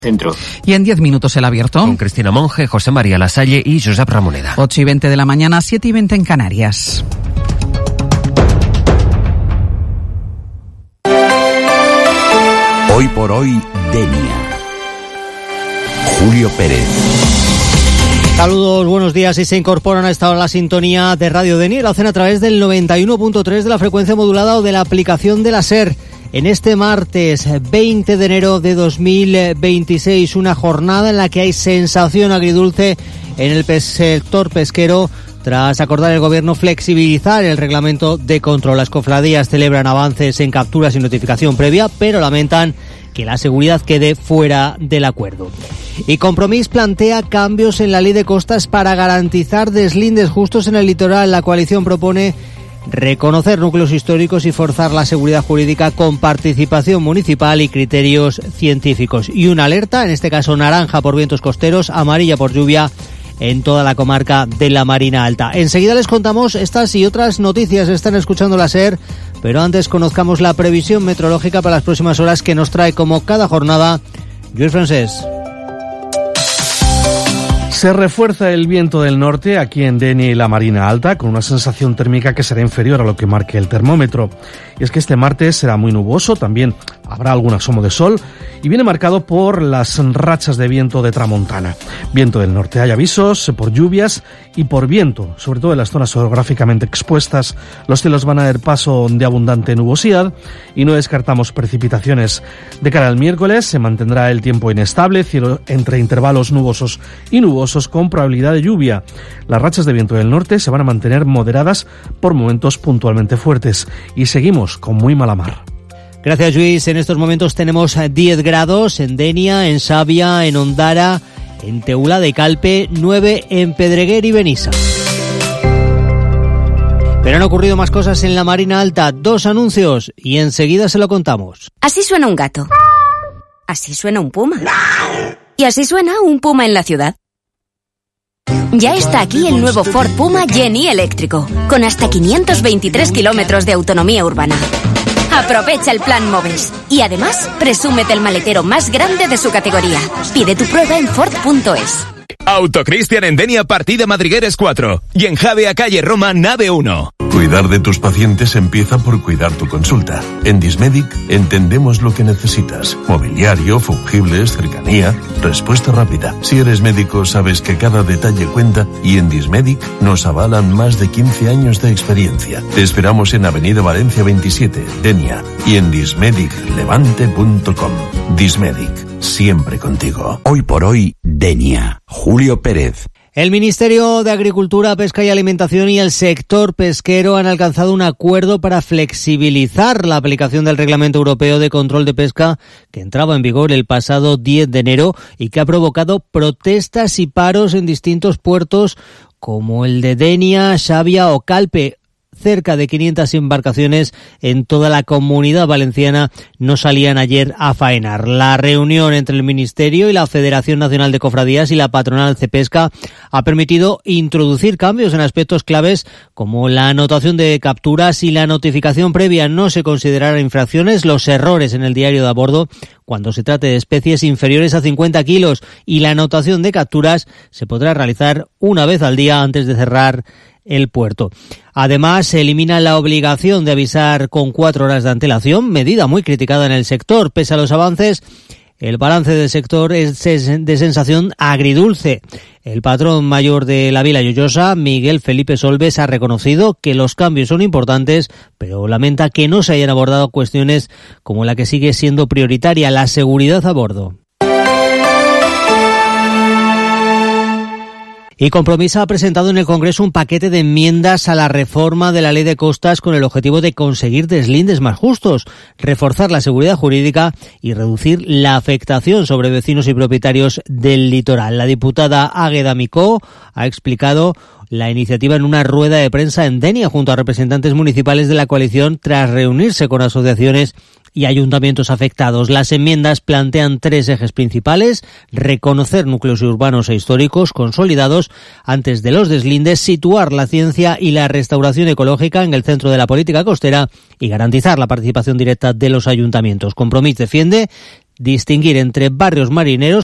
Centro. Y en 10 minutos el abierto. Con Cristina Monge, José María Lasalle y Josep Ramoneda. 8:20 de la mañana, 7:20 en Canarias. Hoy por hoy, Denia. Julio Pérez. Saludos, buenos días. Y se incorporan a esta hora la sintonía de Radio Denia. Lo hacen a través del 91.3 de la frecuencia modulada o de la aplicación de la SER. En este martes 20 de enero de 2026, una jornada en la que hay sensación agridulce en el sector pesquero tras acordar el Gobierno flexibilizar el reglamento de control. Las cofradías celebran avances en capturas y notificación previa, pero lamentan que la seguridad quede fuera del acuerdo. Y Compromís plantea cambios en la ley de costas para garantizar deslindes justos en el litoral. La coalición propone reconocer núcleos históricos y forzar la seguridad jurídica con participación municipal y criterios científicos. Y una alerta, en este caso naranja por vientos costeros, amarilla por lluvia en toda la comarca de la Marina Alta. Enseguida les contamos estas y otras noticias. Están escuchando la SER, pero antes conozcamos la previsión meteorológica para las próximas horas que nos trae como cada jornada Lluís Francés. Se refuerza el viento del norte aquí en Denia y la Marina Alta, con una sensación térmica que será inferior a lo que marque el termómetro. Y es que este martes será muy nuboso, también habrá algún asomo de sol y viene marcado por las rachas de viento de tramontana. Viento del norte. Hay avisos por lluvias y por viento, sobre todo en las zonas orográficamente expuestas. Los cielos van a dar paso de abundante nubosidad y no descartamos precipitaciones. De cara al miércoles se mantendrá el tiempo inestable, cielo entre intervalos nubosos y nubosos con probabilidad de lluvia. Las rachas de viento del norte se van a mantener moderadas por momentos puntualmente fuertes y seguimos con muy mala mar. Gracias, Lluís. En estos momentos tenemos 10 grados en Denia, en Sabia, en Ondara, en Teulá de Calpe, 9 en Pedreguer y Benissa. Pero han ocurrido más cosas en la Marina Alta. 2 anuncios y enseguida se lo contamos. Así suena un gato. Así suena un puma. Y así suena un puma en la ciudad. Ya está aquí el nuevo Ford Puma GENI eléctrico, con hasta 523 kilómetros de autonomía urbana. Aprovecha el plan MOVES y además presúmete el maletero más grande de su categoría. Pide tu prueba en Ford.es. Autocristian en Denia, partida Madrigueres 4 y en Javea, calle Roma, nave 1. Cuidar de tus pacientes empieza por cuidar tu consulta. En Dismedic entendemos lo que necesitas. Mobiliario, fungibles, cercanía, respuesta rápida. Si eres médico sabes que cada detalle cuenta y en Dismedic nos avalan más de 15 años de experiencia. Te esperamos en Avenida Valencia 27, Denia, y en dismediclevante.com. Dismedic, siempre contigo. Hoy por hoy, Denia. Julio Pérez. El Ministerio de Agricultura, Pesca y Alimentación y el sector pesquero han alcanzado un acuerdo para flexibilizar la aplicación del Reglamento Europeo de Control de Pesca que entraba en vigor el pasado 10 de enero y que ha provocado protestas y paros en distintos puertos como el de Denia, Xavia o Calpe. Cerca de 500 embarcaciones en toda la Comunidad Valenciana no salían ayer a faenar. La reunión entre el Ministerio y la Federación Nacional de Cofradías y la patronal Cepesca ha permitido introducir cambios en aspectos claves como la anotación de capturas y la notificación previa. No se considerarán infracciones los errores en el diario de a bordo cuando se trate de especies inferiores a 50 kilos y la anotación de capturas se podrá realizar una vez al día antes de cerrar el puerto. Además, se elimina la obligación de avisar con 4 horas de antelación, medida muy criticada en el sector. Pese a los avances, el balance del sector es de sensación agridulce. El patrón mayor de la Vila Lloyosa, Miguel Felipe Solves, ha reconocido que los cambios son importantes, pero lamenta que no se hayan abordado cuestiones como la que sigue siendo prioritaria, la seguridad a bordo. Y Compromís ha presentado en el Congreso un paquete de enmiendas a la reforma de la Ley de Costas con el objetivo de conseguir deslindes más justos, reforzar la seguridad jurídica y reducir la afectación sobre vecinos y propietarios del litoral. La diputada Águeda Micó ha explicado la iniciativa en una rueda de prensa en Denia junto a representantes municipales de la coalición tras reunirse con asociaciones y ayuntamientos afectados. Las enmiendas plantean 3 ejes principales: reconocer núcleos urbanos e históricos consolidados antes de los deslindes, situar la ciencia y la restauración ecológica en el centro de la política costera y garantizar la participación directa de los ayuntamientos. Compromís defiende distinguir entre barrios marineros